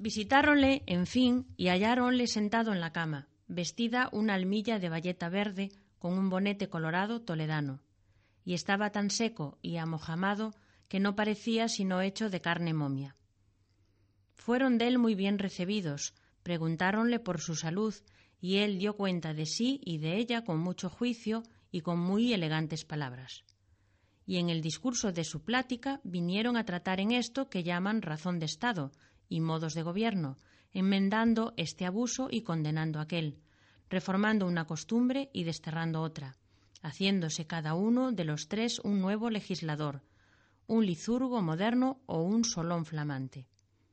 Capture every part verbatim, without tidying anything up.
Visitáronle, en fin, y halláronle sentado en la cama, vestida una almilla de bayeta verde con un bonete colorado toledano, y estaba tan seco y amojamado que no parecía sino hecho de carne momia. Fueron de él muy bien recebidos, preguntáronle por su salud, y él dio cuenta de sí y de ella con mucho juicio y con muy elegantes palabras. Y en el discurso de su plática vinieron a tratar en esto que llaman razón de Estado y modos de gobierno, enmendando este abuso y condenando aquel, reformando una costumbre y desterrando otra, haciéndose cada uno de los tres un nuevo legislador, un licurgo moderno o un Solón flamante.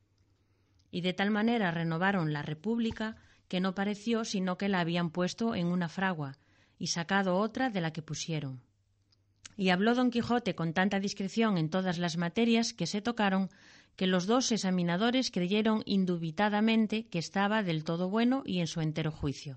Y de tal manera renovaron la república que no pareció sino que la habían puesto en una fragua y sacado otra de la que pusieron. Y habló Don Quijote con tanta discreción en todas las materias que se tocaron, que los dos examinadores creyeron indubitadamente que estaba del todo bueno y en su entero juicio.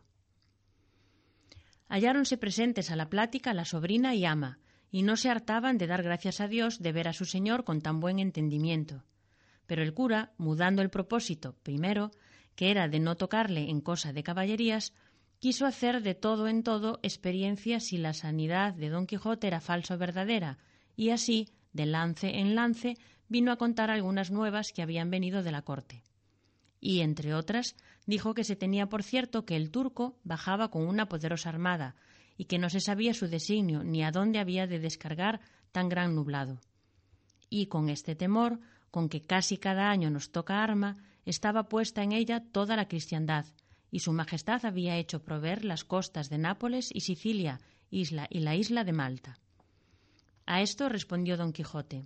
Halláronse presentes a la plática la sobrina y ama, y no se hartaban de dar gracias a Dios de ver a su señor con tan buen entendimiento. Pero el cura, mudando el propósito, primero, que era de no tocarle en cosa de caballerías, quiso hacer de todo en todo experiencia si la sanidad de Don Quijote era falsa o verdadera, y así, de lance en lance, vino a contar algunas nuevas que habían venido de la corte. Y, entre otras, dijo que se tenía por cierto que el turco bajaba con una poderosa armada, y que no se sabía su designio ni a dónde había de descargar tan gran nublado. Y con este temor, con que casi cada año nos toca arma, estaba puesta en ella toda la cristiandad, y su majestad había hecho proveer las costas de Nápoles y Sicilia, isla y la isla de Malta. A esto respondió Don Quijote: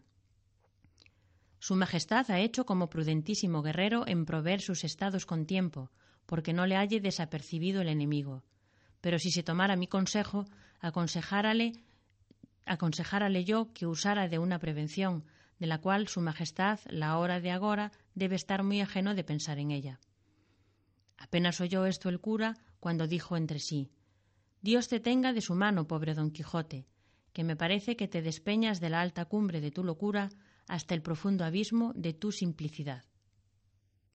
Su majestad ha hecho como prudentísimo guerrero en proveer sus estados con tiempo, porque no le halle desapercibido el enemigo. Pero si se tomara mi consejo, aconsejárale, aconsejárale yo que usara de una prevención, de la cual su majestad, la hora de agora, debe estar muy ajeno de pensar en ella. Apenas oyó esto el cura, cuando dijo entre sí: Dios te tenga de su mano, pobre Don Quijote, que me parece que te despeñas de la alta cumbre de tu locura hasta el profundo abismo de tu simplicidad.